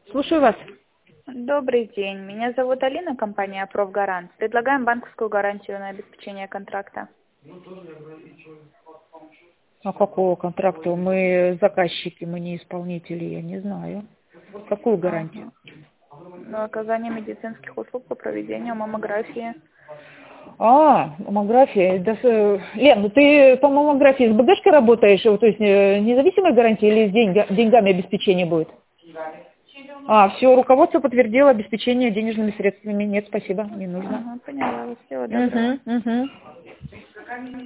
Слушаю вас. Добрый день. Меня зовут Алина, компания «Профгарант». Предлагаем банковскую гарантию на обеспечение контракта. А какого контракта? Мы заказчики, мы не исполнители, я не знаю. Какую гарантию? Ага. На оказание медицинских услуг по проведению маммографии. Маммография. Да, Лен, ну ты по маммографии с БГшкой работаешь, то есть независимой гарантии или с деньгами обеспечение будет? Все, руководство подтвердило обеспечение денежными средствами. Нет, спасибо, не нужно. Ага, поняла. Всего доброго. Угу, угу.